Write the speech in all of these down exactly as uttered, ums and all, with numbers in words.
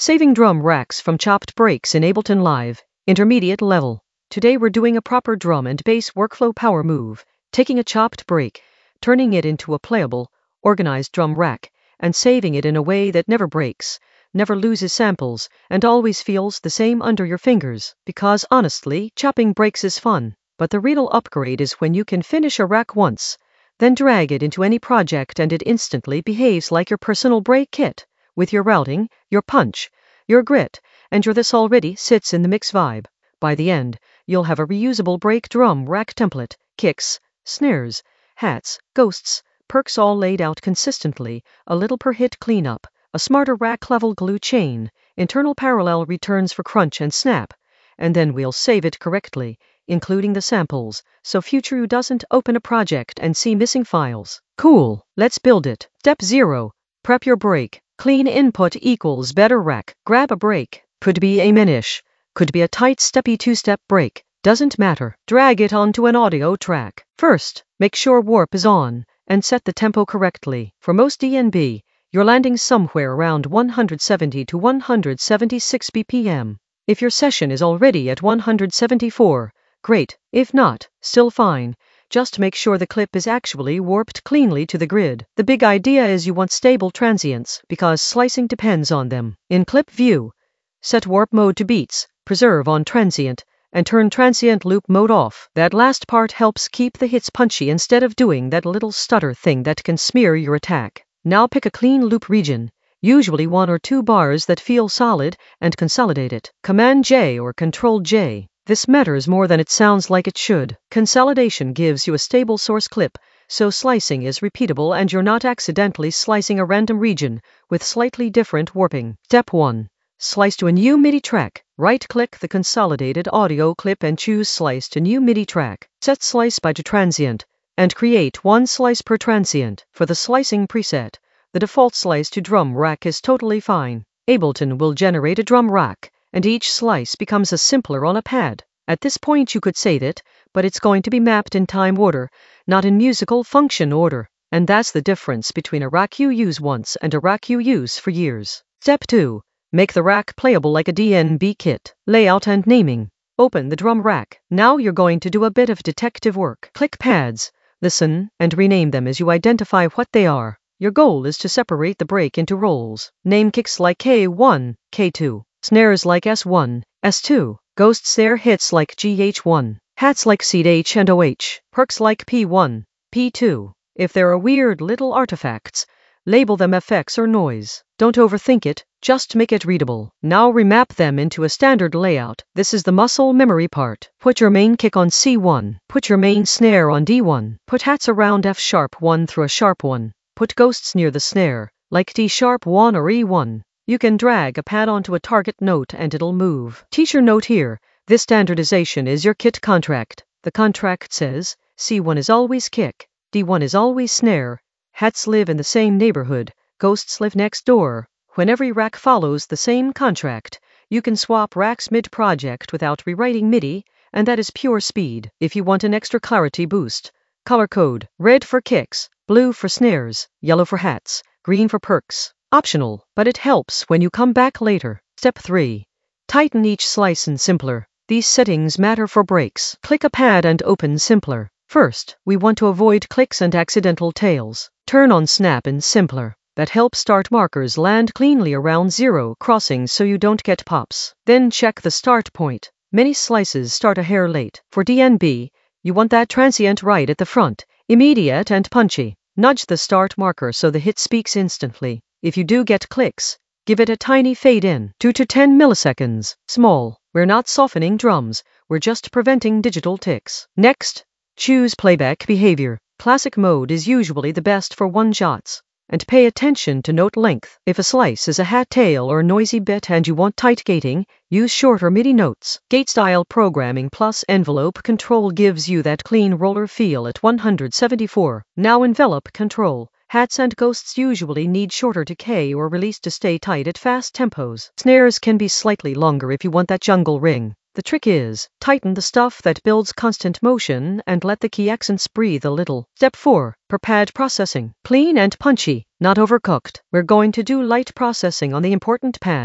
Saving drum racks from chopped breaks in Ableton Live, intermediate level. Today we're doing a proper drum and bass workflow power move, taking a chopped break, turning it into a playable, organized drum rack, and saving it in a way that never breaks, never loses samples, and always feels the same under your fingers. Because honestly, chopping breaks is fun, but the real upgrade is when you can finish a rack once, then drag it into any project and it instantly behaves like your personal break kit. With your routing, your punch, your grit, and your this already sits in the mix vibe. By the end, you'll have a reusable break drum rack template, kicks, snares, hats, ghosts, perks all laid out consistently, a little per hit cleanup, a smarter rack level glue chain, internal parallel returns for crunch and snap, and then we'll save it correctly, including the samples, so future you doesn't open a project and see missing files. Cool, let's build it. Step zero. Prep your break. Clean input equals better rack. Grab a break. Could be a minish. Could be a tight steppy two-step break. Doesn't matter. Drag it onto an audio track. First, make sure warp is on, and set the tempo correctly. For most D N B, you're landing somewhere around one hundred seventy to one hundred seventy-six B P M. If your session is already at one hundred seventy-four, great. If not, still fine. Just make sure the clip is actually warped cleanly to the grid. The big idea is you want stable transients, because slicing depends on them. In clip view, set warp mode to beats, preserve on transient, and turn transient loop mode off. That last part helps keep the hits punchy instead of doing that little stutter thing that can smear your attack. Now pick a clean loop region, usually one or two bars that feel solid, and consolidate it. Command J or Control J. This matters more than it sounds like it should. Consolidation gives you a stable source clip, so slicing is repeatable and you're not accidentally slicing a random region with slightly different warping. Step one. Slice to a new MIDI track. Right-click the consolidated audio clip and choose Slice to New MIDI Track. Set Slice by to Transient, and create one slice per transient. For the slicing preset, the default slice to drum rack is totally fine. Ableton will generate a drum rack, and each slice becomes a simpler on a pad. At this point you could save it, but it's going to be mapped in time order, not in musical function order. And that's the difference between a rack you use once and a rack you use for years. Step two. Make the rack playable like a D N B kit. Layout and naming. Open the drum rack. Now you're going to do a bit of detective work. Click pads, listen, and rename them as you identify what they are. Your goal is to separate the break into roles. Name kicks like K one, K two. Snares like S one, S two, ghosts their hits like G H one, hats like seed H and O H, perks like P one, P two. If there are weird little artifacts, label them effects or noise. Don't overthink it, just make it readable. Now remap them into a standard layout. This is the muscle memory part. Put your main kick on C one, put your main snare on D one, put hats around F sharp one through a sharp one, put ghosts near the snare, like D sharp one or E one. You can drag a pad onto a target note and it'll move. Teacher note here, this standardization is your kit contract. The contract says, C one is always kick, D one is always snare, hats live in the same neighborhood, ghosts live next door. When every rack follows the same contract, you can swap racks mid-project without rewriting MIDI, and that is pure speed. If you want an extra clarity boost, color code, red for kicks, blue for snares, yellow for hats, green for perks. Optional, but it helps when you come back later. Step three. Tighten each slice in Simpler. These settings matter for breaks. Click a pad and open Simpler. First, we want to avoid clicks and accidental tails. Turn on Snap in Simpler. That helps start markers land cleanly around zero crossings so you don't get pops. Then check the start point. Many slices start a hair late. For D N B, you want that transient right at the front, immediate and punchy. Nudge the start marker so the hit speaks instantly. If you do get clicks, give it a tiny fade in, two to ten milliseconds. Small. We're not softening drums, we're just preventing digital ticks. Next, choose playback behavior. Classic mode is usually the best for one-shots. And pay attention to note length. If a slice is a hat tail or noisy bit and you want tight gating, use shorter MIDI notes. Gate style programming plus envelope control gives you that clean roller feel at one hundred seventy-four. Now envelope control. Hats and ghosts usually need shorter decay or release to stay tight at fast tempos. Snares can be slightly longer if you want that jungle ring. The trick is, tighten the stuff that builds constant motion and let the key accents breathe a little. Step four. Per pad processing. Clean and punchy, not overcooked. We're going to do light processing on the important pads.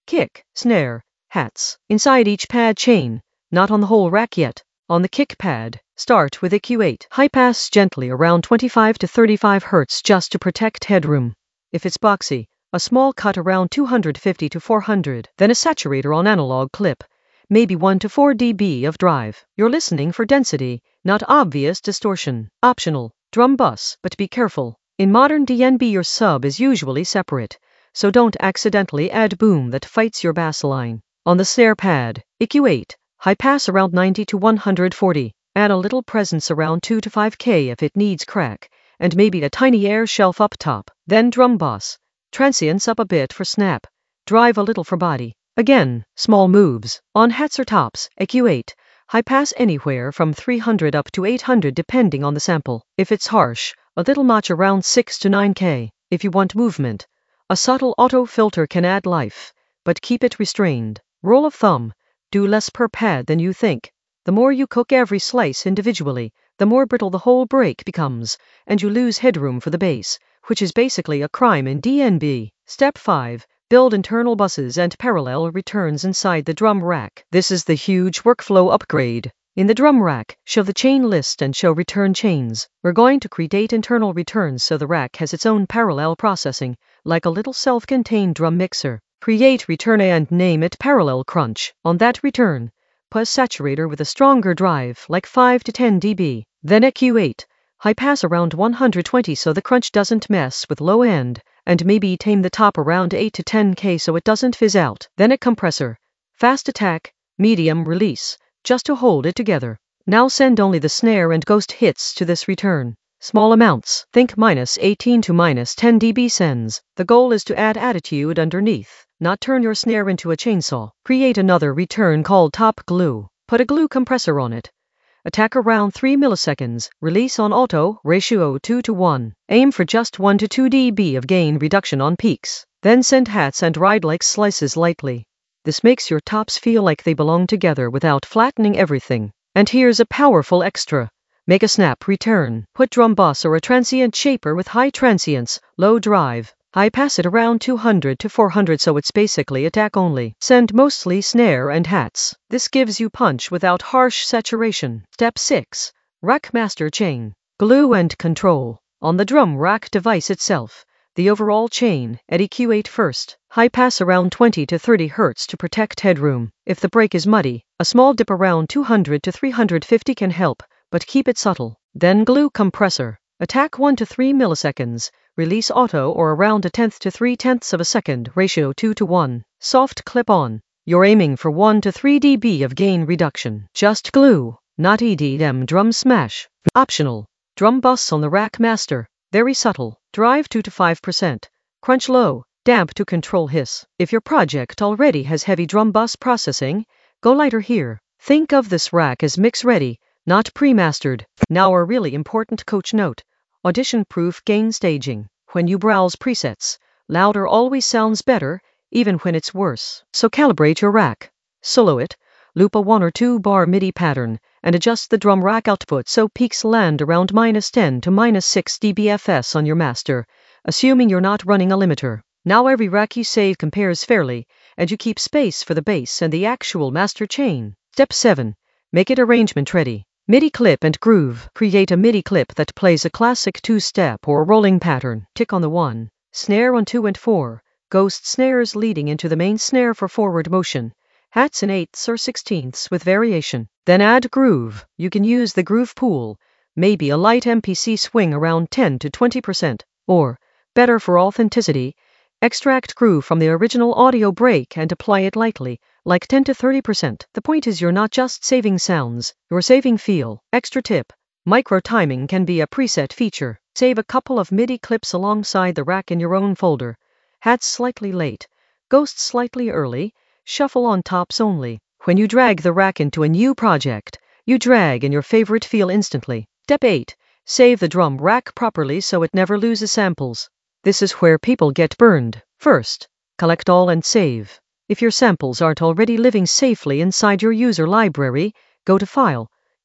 Kick, snare, hats. Inside each pad chain, not on the whole rack yet. On the kick pad, start with a Q eight. High pass gently around twenty-five to thirty-five hertz just to protect headroom. If it's boxy, a small cut around two hundred fifty to four hundred. Then a saturator on analog clip. Maybe one to four decibels of drive. You're listening for density, not obvious distortion. Optional, drum bus, but be careful. In modern D N B your sub is usually separate, so don't accidentally add boom that fights your bass line. On the snare pad, E Q eight, high pass around ninety to one hundred forty. Add a little presence around two to five K if it needs crack, and maybe a tiny air shelf up top. Then drum bus, transients up a bit for snap, drive a little for body. Again, small moves. On hats or tops, E Q eight, high pass anywhere from three hundred up to eight hundred depending on the sample. If it's harsh, a little notch around six to nine K. If you want movement, a subtle auto filter can add life, but keep it restrained. Rule of thumb, do less per pad than you think. The more you cook every slice individually, the more brittle the whole break becomes, and you lose headroom for the bass, which is basically a crime in D N B. Step five. Build internal buses and parallel returns inside the drum rack. This is the huge workflow upgrade. In the drum rack, show the chain list and show return chains. We're going to create internal returns so the rack has its own parallel processing, like a little self-contained drum mixer. Create return and name it parallel crunch. On that return, put a saturator with a stronger drive, like five to ten decibels. Then E Q eight, high pass around one hundred twenty so the crunch doesn't mess with low end, and maybe tame the top around eight to ten K so it doesn't fizz out. Then a compressor, fast attack, medium release, just to hold it together. Now send only the snare and ghost hits to this return. Small amounts, think minus eighteen to minus ten decibel sends. The goal is to add attitude underneath, not turn your snare into a chainsaw. Create another return called top glue. Put a glue compressor on it. Attack around three milliseconds, release on auto, ratio two to one. Aim for just one to two decibels of gain reduction on peaks. Then send hats and ride like slices lightly. This makes your tops feel like they belong together without flattening everything. And here's a powerful extra. Make a snap return. Put drum bus or a transient shaper with high transients, low drive. High pass it around two hundred to four hundred so it's basically attack only. Send mostly snare and hats. This gives you punch without harsh saturation. Step six. Rack master chain. Glue and control. On the drum rack device itself, the overall chain, at E Q eight first. High pass around twenty to thirty hertz to protect headroom. If the break is muddy, a small dip around two hundred to three hundred fifty can help, but keep it subtle. Then glue compressor. Attack one to three milliseconds. Release auto or around a tenth to three tenths of a second, ratio two to one. Soft clip on. You're aiming for one to three decibels of gain reduction. Just glue, not E D M drum smash. Optional. Drum bus on the rack master. Very subtle. Drive two to five percent. Crunch low. Damp to control hiss. If your project already has heavy drum bus processing, go lighter here. Think of this rack as mix ready, not pre-mastered. Now a really important coach note. Audition-proof gain staging. When you browse presets, louder always sounds better, even when it's worse. So calibrate your rack. Solo it, loop a one or two bar MIDI pattern, and adjust the drum rack output so peaks land around minus ten to minus six decibels F S on your master, assuming you're not running a limiter. Now every rack you save compares fairly, and you keep space for the bass and the actual master chain. Step seven. Make it arrangement ready. MIDI clip and groove. Create a MIDI clip that plays a classic two-step or rolling pattern. Tick on the one, snare on two and four, ghost snares leading into the main snare for forward motion, hats in eighths or sixteenths with variation. Then add groove. You can use the groove pool, maybe a light M P C swing around ten to twenty percent, or, better for authenticity, extract groove from the original audio break and apply it lightly, like ten to thirty percent. The point is you're not just saving sounds, you're saving feel. Extra tip. Micro timing can be a preset feature. Save a couple of MIDI clips alongside the rack in your own folder. Hats slightly late, ghosts slightly early, shuffle on tops only. When you drag the rack into a new project, you drag in your favorite feel instantly. Step eight. Save the drum rack properly so it never loses samples. This is where people get burned. First, collect all and save. If your samples aren't already living safely inside your user library, go to File,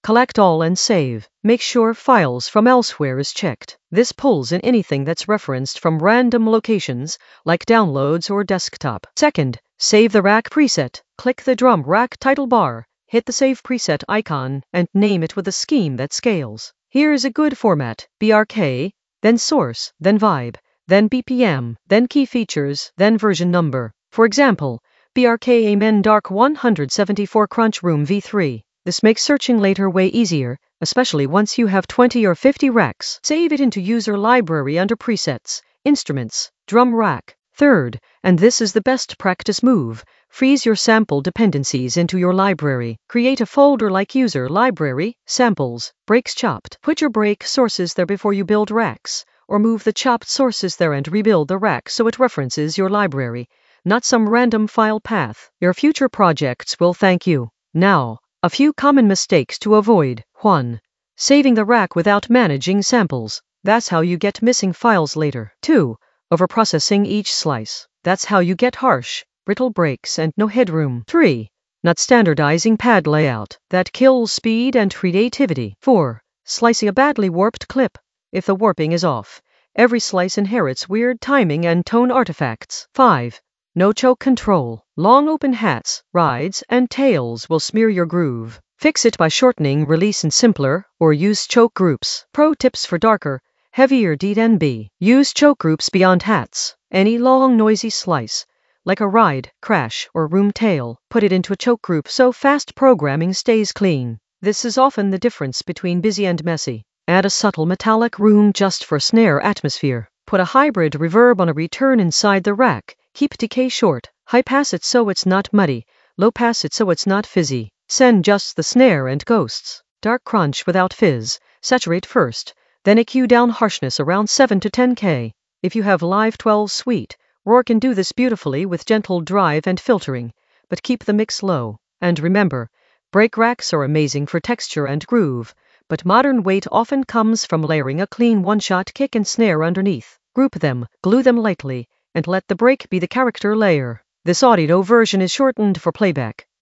Collect all and save. Make sure files from elsewhere is checked. This pulls in anything that's referenced from random locations, like downloads or desktop. Second, save the rack preset. Click the drum rack title bar, hit the save preset icon, and name it with a scheme that scales. Here's a good format: B R K, then source, then vibe, then B P M, then key features, then version number. For example, B R K Amen Dark one seventy-four Crunch Room v three. This makes searching later way easier, especially once you have twenty or fifty racks. Save it into user library under presets, instruments, drum rack. Third, and this is the best practice move, freeze your sample dependencies into your library. Create a folder like user library, samples, breaks chopped. Put your break sources there before you build racks, or move the chopped sources there and rebuild the rack so it references your library, not some random file path. Your future projects will thank you. Now, a few common mistakes to avoid. one. Saving the rack without managing samples. That's how you get missing files later. two. Overprocessing each slice. That's how you get harsh, brittle breaks and no headroom. three. Not standardizing pad layout. That kills speed and creativity. four. Slicing a badly warped clip. If the warping is off, every slice inherits weird timing and tone artifacts. five. No choke control. Long open hats, rides, and tails will smear your groove. Fix it by shortening release and simpler, or use choke groups. Pro tips for darker, heavier D N B. Use choke groups beyond hats. Any long noisy slice, like a ride, crash, or room tail, put it into a choke group so fast programming stays clean. This is often the difference between busy and messy. Add a subtle metallic room just for snare atmosphere. Put a hybrid reverb on a return inside the rack. Keep decay short. High pass it so it's not muddy. Low pass it so it's not fizzy. Send just the snare and ghosts. Dark crunch without fizz. Saturate first, then E Q down harshness around seven to ten K. If you have Live twelve Suite, Roar can do this beautifully with gentle drive and filtering, but keep the mix low. And remember, break racks are amazing for texture and groove, but modern weight often comes from layering a clean one-shot kick and snare underneath. Group them, glue them lightly, and let the break be the character layer. This audio version is shortened for playback.